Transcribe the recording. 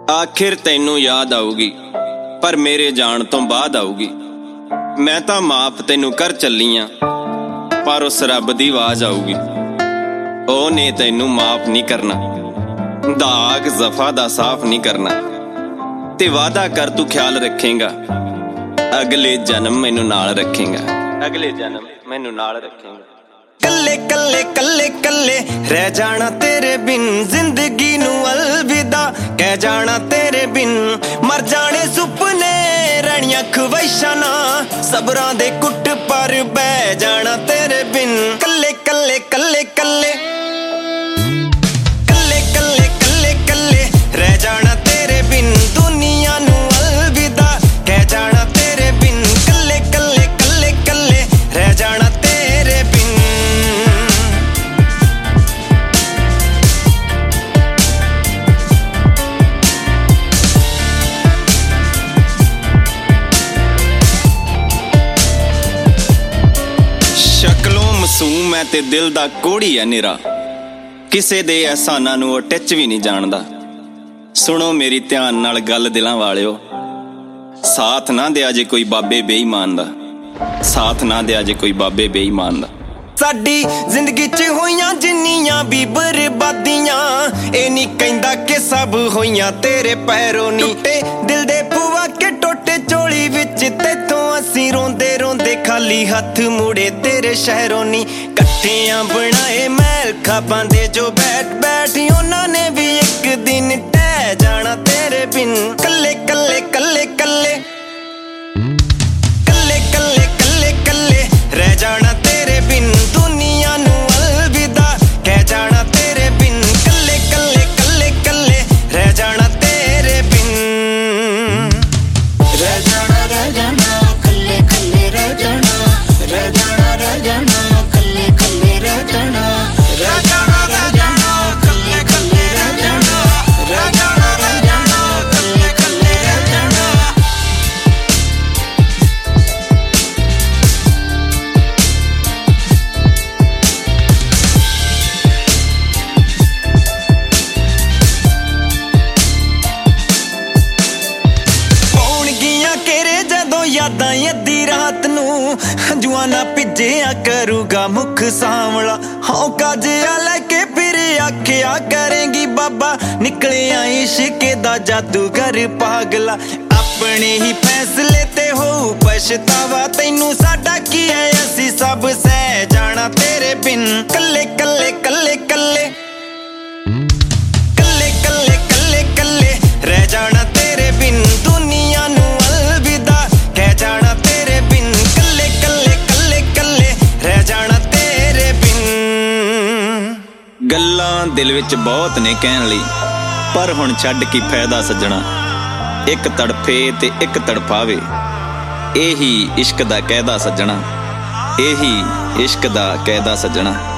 आखिर तैनू याद आऊगी पर मेरे जान तो बाद आऊगी। मैं तां माफ तैनू कर चली आ पर उस रब दी आवाज आऊगी। ओने तैनू माफ नहीं करना, दाग जफा दा साफ नहीं करना। ते वादा कर तू ख्याल रखेगा, अगले जन्म मैनू नाल रखेगा, अगले जन्म मैनू नाल रखेगा। कल्ले कल्ले कल्ले कल्ले रह जाना तेरे बिन, जिंदगी नू अलविदा कह जाना तेरे बिन। मर जाने सुपने रहनियां ख्वाहिशां ना, सबरां दे कुट पर बह जाना तेरे बिन। कल्ले कल्ले कल्ले कल्ले कल्ले कल्ले कल्ले कल्ले रह जाना तेरे बिन, दुनिया नू अलविदा कह जाना तेरे बिन। कल्ले कल्ले कल्ले कल्ले रह जाना तेरे बिन। शक्लों मासूम है ते दिल दा कोड़ी है निरा, किसे दे एहसानां नू टच भी नहीं जानदा। सुनो मेरी ध्यान नाल गल दिलां वालिओ, साथ ना दिया जे कोई बाबे बेईमान दा, साथ ना दिया जे कोई बाबे बेईमान दा। साडी जिंदगी च होइयां जिन्नियां भी बर्बादियां, ए नी कहंदा कि सब होइयां तेरे पैरों नी। टुटे दिल दे पुआ के टोटे चोली विच तेथों असीं रोंदे रोंदे खाली हथ मुड़े तेरे शहरों नी। कट्ठियां बनाए महल खाबां दे जो बैठ बैठ उन्हां ने भी एक दिन टह जाना तेरे बिन। कल्ले कल्ले कल्ले कल्ले कल्ले कल्ले कल्ले कल्ले रह जाना तेरे बिन, दुनिया नू अलविदा कह जाना तेरे बिन। कल्ले कल्ले कल्ले कल्ले रह जाना तेरे बिन। रह जाना कल्ले कल्ले रह जाना, रह जाना कल्ले कल्ले रह जाना, रह जाना कल्ले कल्ले रह जाना, रह जाना कल्ले कल्ले रह जाना। यादां अद्धी रात नू हंजुआं ना भिज्जिया करूगा मुख सांवला। हौका जिहा लैके फिर आखिया करेंगी बाबा, निकले इश्क दा जादूगर पागला। अपने ही फैसले ते हो पछतावा, तैनू साडा की है असी सब सह जाना तेरे बिन। कल्ले कल्ले कल्ले कल्ले कल्ले कल्ले कल्ले कल्ले रह जाना तेरे बिन, दुनिया नू अलविदा कह जाना तेरे बिन। कल्ले कल्ले कल्ले कल्ले रह जाना तेरे बिन। गल्लां दिल विच बहुत ने कहण लई, पर हुण छड्ड की फायदा सज्जणा। एक तड़फे ते एक तड़फावे, एही इश्क दा कहदा सज्जणा, एही इश्क दा कहदा सज्जणा।